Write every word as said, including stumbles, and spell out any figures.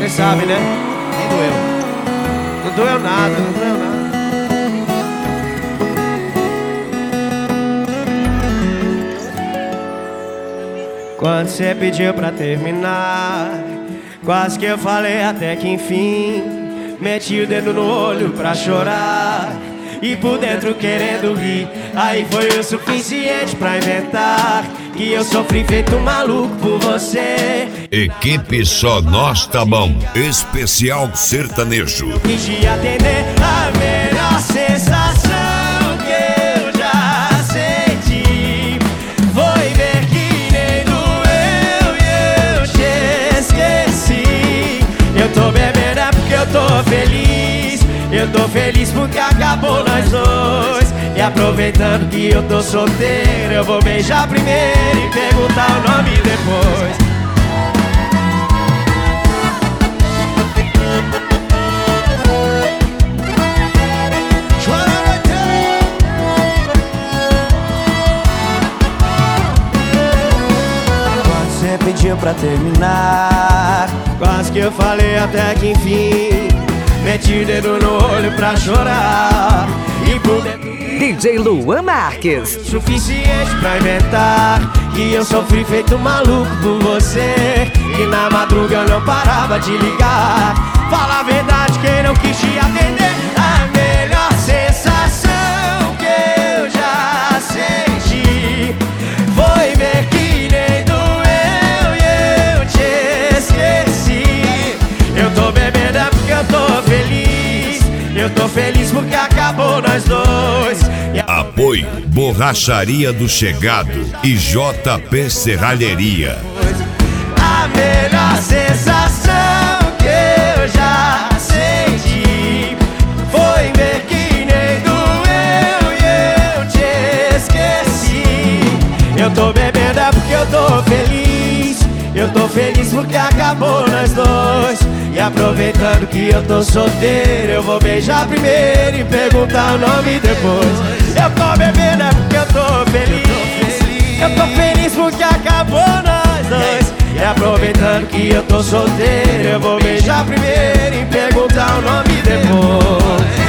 Cê sabe, né? Nem doeu. Não doeu nada, não doeu nada. Quando cê pediu pra terminar, quase que eu falei até que enfim. Meti o dedo no olho pra chorar e por dentro querendo rir. Aí foi o suficiente pra inventar que eu sofri feito um maluco por você. Equipe Só Nós Tá Bom, especial sertanejo. Quis te atender, a melhor sensação que eu já senti foi ver que nem doeu e eu te esqueci. Eu tô bebendo é porque eu tô feliz. Eu tô feliz porque acabou nós dois. E aproveitando que eu tô solteiro, eu vou beijar primeiro e perguntar o nome depois. Quando você pediu pra terminar, quase que eu falei até que enfim. Meti o dedo no olho pra chorar e por dentro D J Luan Marques. Suficiente pra inventar que eu sofri feito um maluco por você. E na madruga eu não parava de ligar. Fala a verdade, quem não quis te atender. A melhor sensação que eu já senti foi ver que nem doeu e eu te esqueci. Eu tô bebendo é porque eu tô feliz. Eu tô feliz porque acabou nós dois. Apoio Borracharia do Chegado e J P Serralheria. A melhor sensação que eu já senti foi ver que nem doeu e eu te esqueci. Eu tô bebendo é porque eu tô feliz. Eu tô feliz porque acabou nós dois. E aproveitando que eu tô solteiro, eu vou beijar primeiro e perguntar o nome depois. Eu tô bebendo é porque eu tô feliz. Eu tô feliz porque acabou nós dois. E aproveitando que eu tô solteiro, eu vou beijar primeiro e perguntar o nome depois.